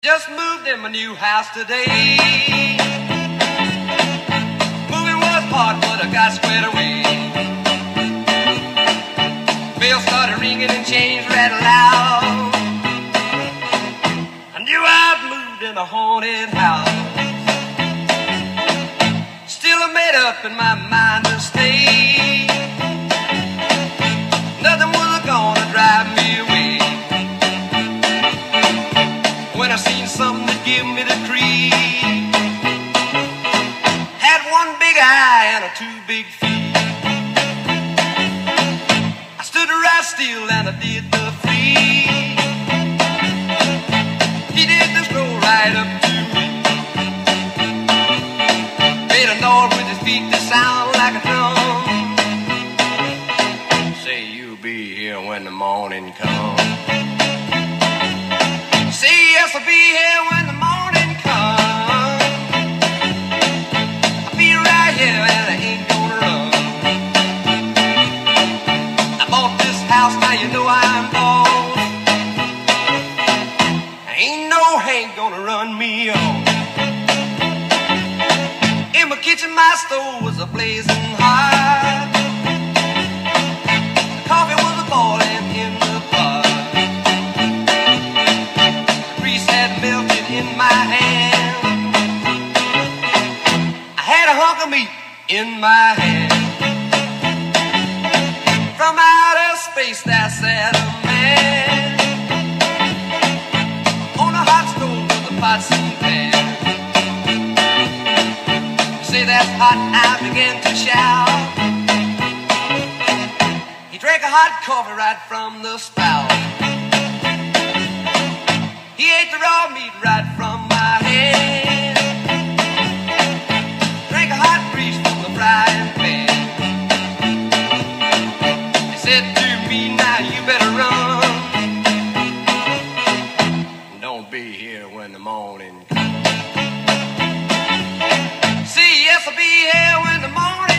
Just moved in my new house today. Moving was hard, but I got squared away. Bells started ringing and chains rattled loud. I knew I'd moved in a haunted house. Still I made up in my mind to stay. Nothing was gonna drive me away. When I seen something that give me the creep, had one big eye and two big feet. I stood right still and I did the free. He did the stroll right up to me, made a noise with his feet that sound like a drum. Say you'll be here when the morning comes. Say yes, I'll be here when the morning comes. I'll be right here and I ain't gonna run. I bought this house, now you know I'm boss. Ain't no Hank gonna run me off. In my kitchen, my stove was a-blazing hot. The coffee was a-boiling in the pot. Melted in my hand. I had a hunk of meat in my hand. From outer space there sat a man on a hot stove with the pots and pans. Say that's hot, I began to shout. He drank a hot coffee right from the spout. He ate the raw meat right from my hand. Drank a hot grease from the frying pan. He said to me, now you better run. Don't be here when the morning comes. See, yes, I'll be here when the morning